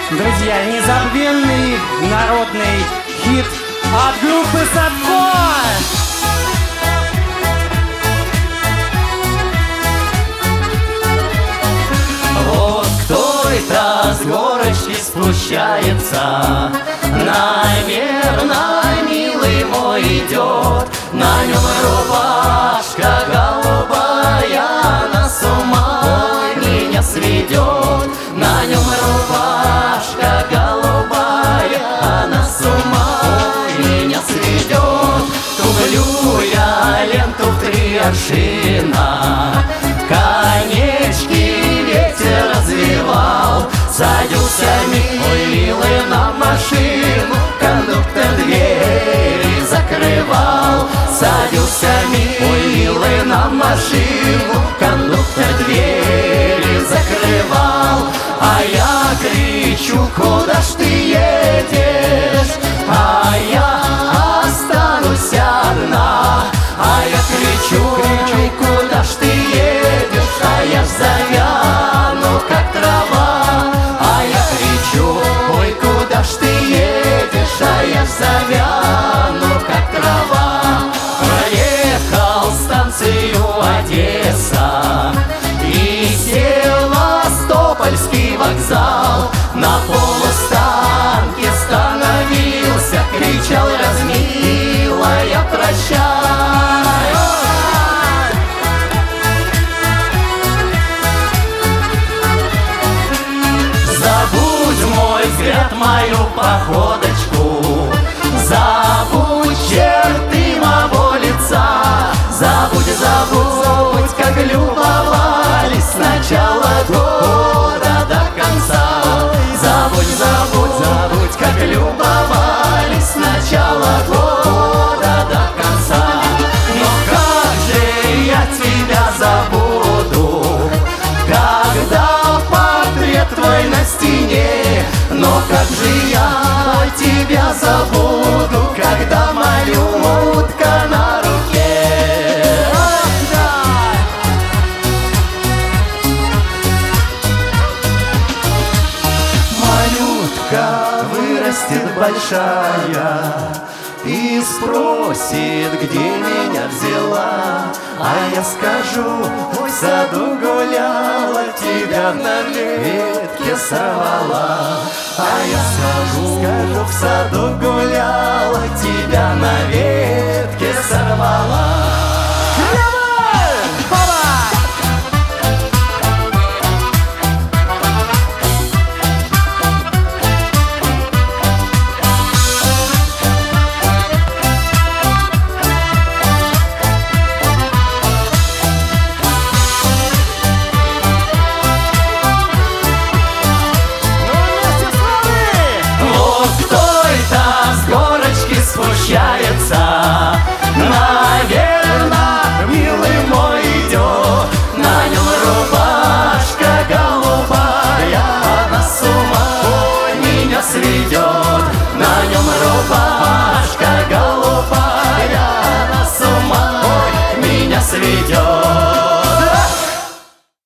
Друзья, незабвенный народный хит от группы Садко. Вот кто-то с горочки спускается, наверно, милый мой идет. На нем рубашка голубая, на с ума меня сведет. На нем рубашка голубая, на с ума меня сведет. Тублю я ленту в 3 аршина, конечки ветер развивал. Садился милый на машину, кондуктор двери закрывал. Садился милый на машину, кондуктор двери закрывал. А я кричу: куда ж ты едешь? А я останусь одна. А я кричу: куда ж ты едешь? А я ж завяну, как трава. А я кричу: ой, куда ж ты едешь? А я ж завяну, как трава. Проехал станцию Одесса и Севастопольский вокзал. На полустанке становился, кричал: размилая, прощай. Забудь мой взгляд, мою походочку, забудь черты моего лица. Забудь, забудь, как любовались с начала года до конца. Забудь, забудь, забудь, как любовались с начала года до конца. Но как же я тебя забуду, когда портрет твой на стене? Но как же я тебя забуду, когда малютка на руке? Малютка вырастет большая и спросит, где меня взяла. А я скажу: в саду гуляла, тебя на ветке сорвала. А я скажу: в саду гуляла, тебя на ветке сорвала. Спускается